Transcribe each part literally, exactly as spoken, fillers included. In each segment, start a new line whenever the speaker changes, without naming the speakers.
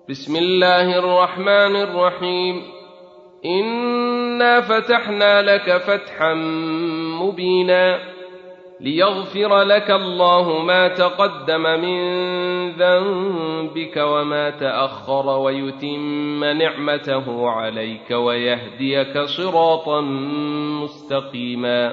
بسم الله الرحمن الرحيم. إنا فتحنا لك فتحا مبينا ليغفر لك الله ما تقدم من ذنبك وما تأخر ويتم نعمته عليك ويهديك صراطا مستقيما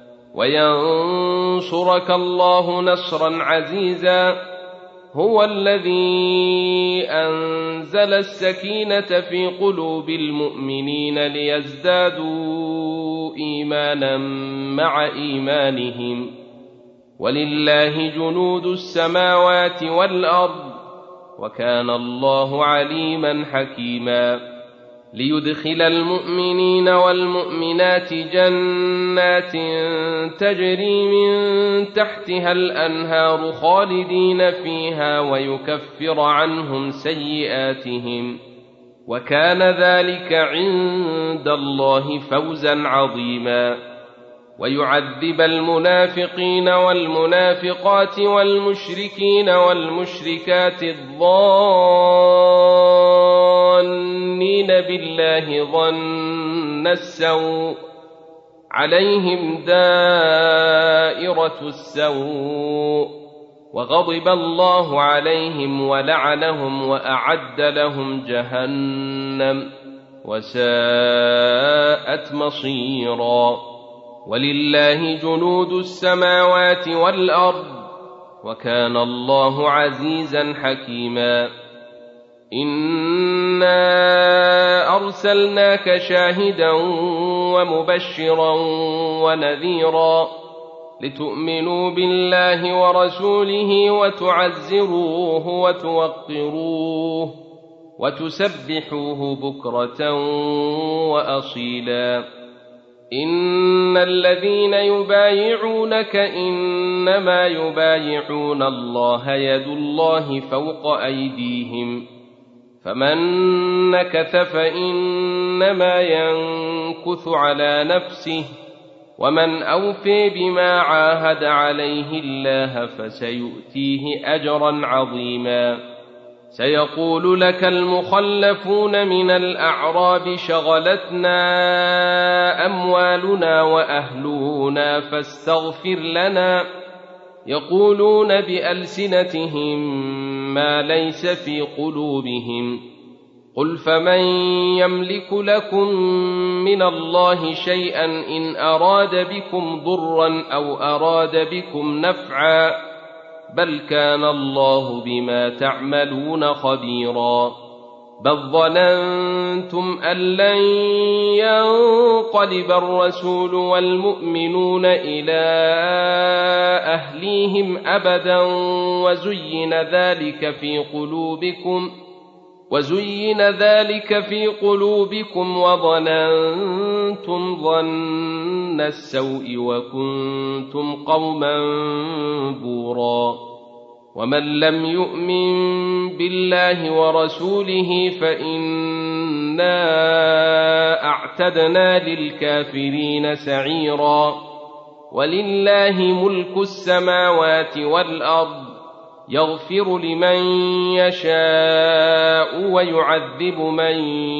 وينصرك الله نصرا عزيزا. هو الذي أنزل السكينة في قلوب المؤمنين ليزدادوا إيمانا مع إيمانهم ولله جنود السماوات والأرض وكان الله عليما حكيما. ليدخل المؤمنين والمؤمنات جنات تجري من تحتها الأنهار خالدين فيها ويكفر عنهم سيئاتهم وكان ذلك عند الله فوزا عظيما. ويعذب المنافقين والمنافقات والمشركين والمشركات الظانين بالله ظن السوء عليهم دائرة السوء وغضب الله عليهم ولعنهم وأعد لهم جهنم وساءت مصيرا. ولله جنود السماوات والأرض وكان الله عزيزا حكيما. إنا أرسلناك شاهدا ومبشرا ونذيرا لتؤمنوا بالله ورسوله وتعزروه وتوقروه وتسبحوه بكرة وأصيلا. إن الذين يبايعونك إنما يبايعون الله يد الله فوق أيديهم فمن نكث فإنما ينكث على نفسه ومن أوفي بما عاهد عليه الله فسيؤتيه أجرا عظيما. سيقول لك المخلفون من الأعراب شغلتنا أموالنا وأهلنا فاستغفر لنا يقولون بألسنتهم ما ليس في قلوبهم قل فمن يملك لكم من الله شيئا إن أراد بكم ضرا أو أراد بكم نفعا بل كان الله بما تعملون خبيرا. بل ظننتم أن لن ينقلب الرسول والمؤمنون إلى أهليهم أبدا وزين ذلك في قلوبكم وزين ذلك في قلوبكم وظننتم ظن السوء وكنتم قوما بورا. ومن لم يؤمن بالله ورسوله فإنا أعتدنا للكافرين سعيرا. ولله ملك السماوات والأرض يغفر لمن يشاء ويعذب من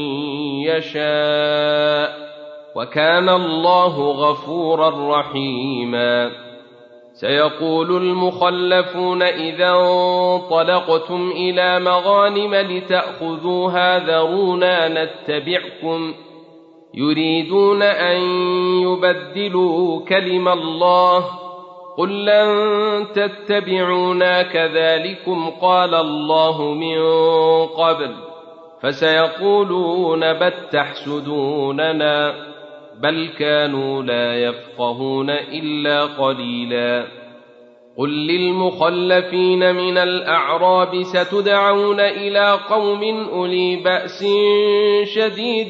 يشاء وكان الله غفورا رحيما. سيقول المخلفون إذا انطلقتم إلى مغانم لتأخذوها ذرونا نتبعكم يريدون أن يبدلوا كلم الله قل لن تتبعونا كذلكم قال الله من قبل فسيقولون بل تحسدوننا بل كانوا لا يفقهون إلا قليلا. قل للمخلفين من الأعراب ستدعون إلى قوم أولي بأس شديد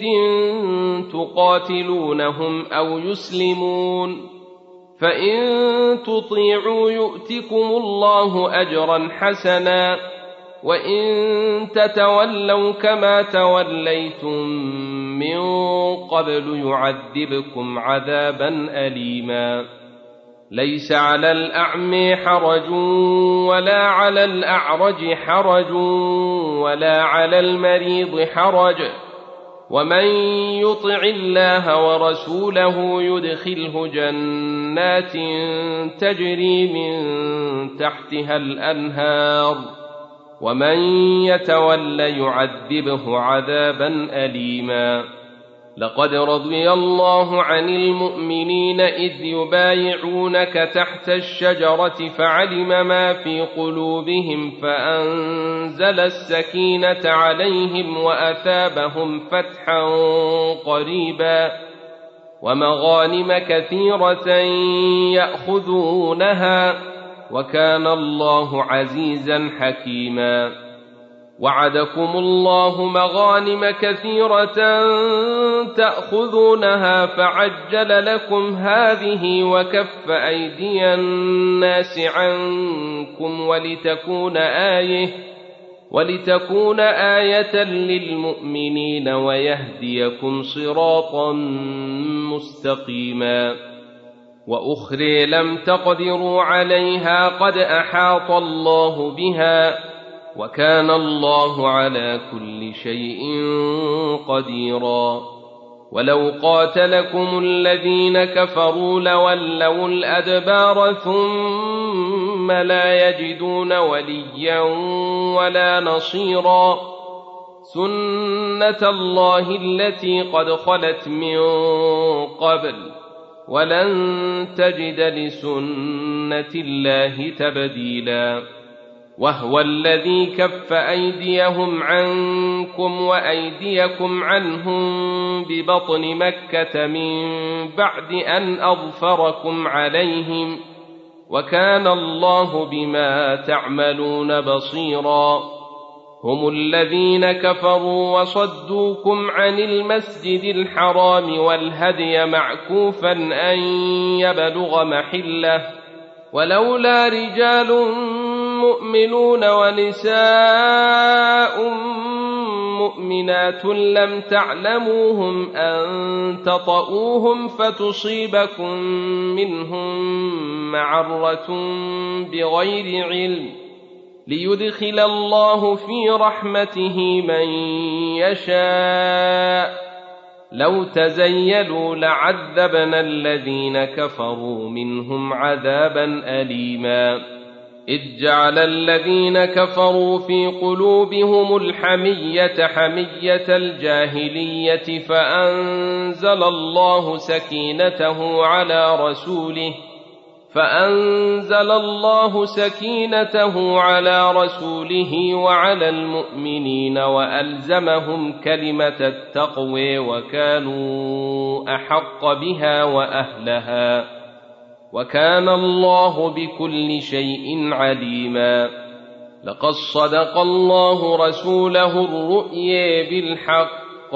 تقاتلونهم أو يسلمون فإن تطيعوا يؤتكم الله أجرا حسنا وإن تتولوا كما توليتم من قبل يعذبكم عذابا أليما. ليس على الأعمى حرج ولا على الأعرج حرج ولا على المريض حرج، ومن يطع الله ورسوله يدخله جنات تجري من تحتها الأنهار، ومن يتول يعذبه عذابا أليما. لقد رضي الله عن المؤمنين إذ يبايعونك تحت الشجرة فعلم ما في قلوبهم فأنزل السكينة عليهم وأثابهم فتحا قريبا ومغانم كثيرة يأخذونها، وكان الله عزيزا حكيما. وعدكم الله مغانم كثيرة تأخذونها فعجل لكم هذه وكف أيدي الناس عنكم ولتكون آية ولتكون آية للمؤمنين ويهديكم صراطا مستقيما. وأخرى لم تقدروا عليها قد أحاط الله بها، وكان الله على كل شيء قديرا. ولو قاتلكم الذين كفروا لولوا الأدبار ثم لا يجدون وليا ولا نصيرا، سنة الله التي قد خلت من قبل، ولن تجد لسنة الله تبديلا. وهو الذي كف أيديهم عنكم وأيديكم عنهم ببطن مكة من بعد أن أظفركم عليهم، وكان الله بما تعملون بصيرا. هم الذين كفروا وصدوكم عن المسجد الحرام والهدي معكوفا أن يبلغ محله، ولولا رجال مؤمنون ونساء مؤمنات لم تعلموهم أن تطؤوهم فتصيبكم منهم معرة بغير علم، ليدخل الله في رحمته من يشاء. لو تزيلوا لعذبنا الذين كفروا منهم عذابا أليما. إذ جعل الذين كفروا في قلوبهم الحمية حمية الجاهلية فأنزل الله سكينته على رسوله فأنزل الله سكينته على رسوله وعلى المؤمنين وألزمهم كلمة التقوى وكانوا أحق بها وأهلها، وكان الله بكل شيء عليما. لقد صدق الله رسوله الرؤيا بالحق،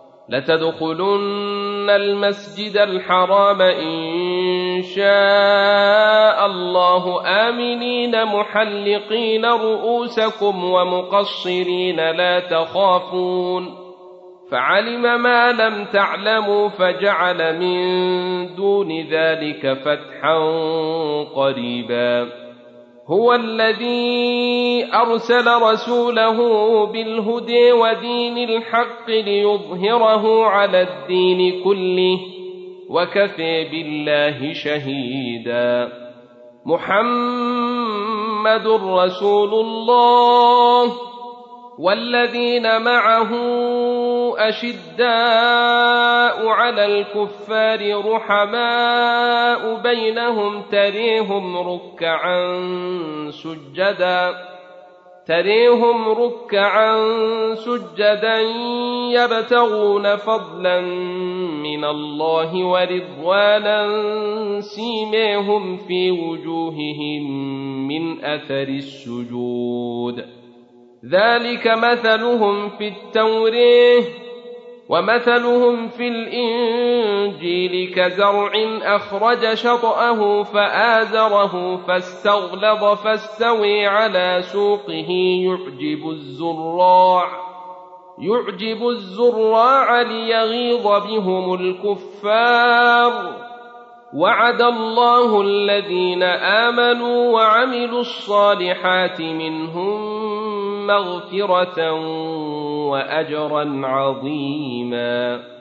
لتدخلن المسجد الحرام إن شاء الله آمنين محلقين رؤوسكم ومقصرين لا تخافون، فعلم ما لم تعلموا فجعل من دون ذلك فتحا قريبا. هو الذي أرسل رسوله بالهدى ودين الحق ليظهره على الدين كله، وكفى بالله شهيدا. محمد رسول الله والذين معه أشداء على الكفار رحماء بينهم تريهم ركعا سجدا تريهم ركعا سجدا يبتغون فضلا من الله ورضوانا سيماهم في وجوههم من أثر السجود، ذلك مثلهم في التوراة ومثلهم في الإنجيل كزرع أخرج شطأه فآزره فاستغلظ فاستوي على سوقه يعجب الزراع يعجب الزراع ليغيظ بهم الكفار، وعد الله الذين آمنوا وعملوا الصالحات منهم مغفرة وأجرا عظيما.